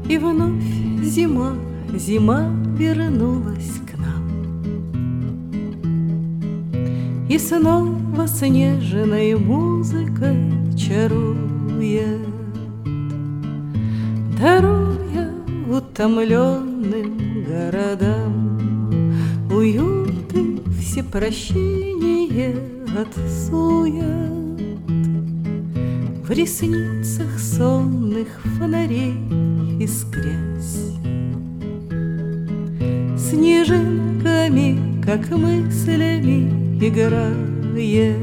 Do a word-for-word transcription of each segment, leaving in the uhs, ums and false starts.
И вновь зима, зима вернулась к нам. И снова снежной музыкой чарует, даруя утомленным городам уют и всепрощение от сует. В ресницах сонных фонарей искрясь, снежинками, как мыслями, играет.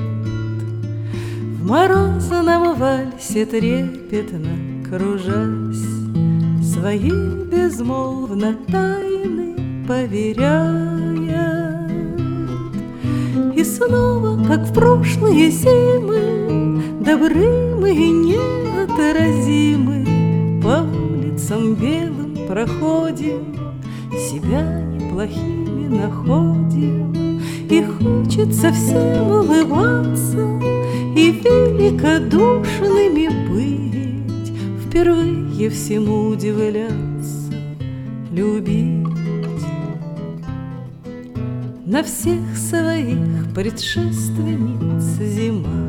В морозном вальсе трепетно кружась, свои безмолвно тайны поверяет. И снова, как в прошлые зимы, добры мы и неотразимы, по улицам белым проходим, себя неплохими находим. И хочется всем улыбаться и великодушными быть, впервые всему удивляться, любить. На всех своих предшественниц зима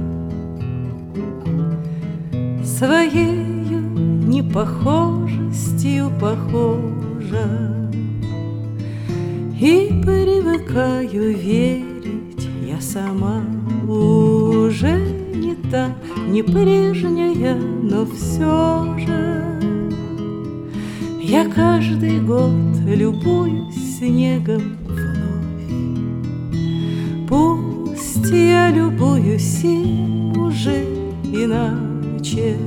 своею непохожестью похожа. И привыкаю верить я сама, уже не та, не прежняя, но все же я каждый год любуюсь снегом вновь. Пусть я любуюсь им уже иначе,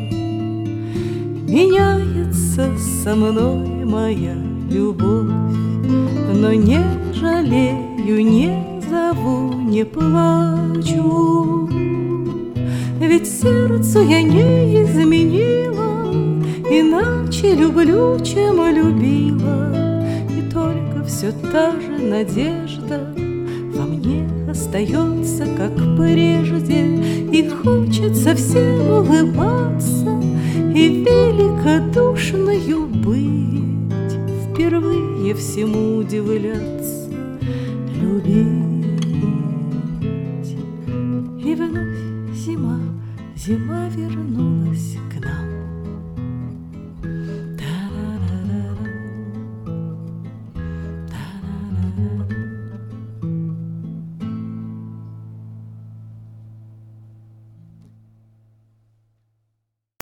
меняется со мной моя любовь, но не жалею, не зову, не плачу, ведь сердцу я не изменила, иначе люблю, чем любила. И только все та же надежда во мне остается, как прежде, и хочется всем улыбаться и великодушною быть, впервые всему удивляться, любить.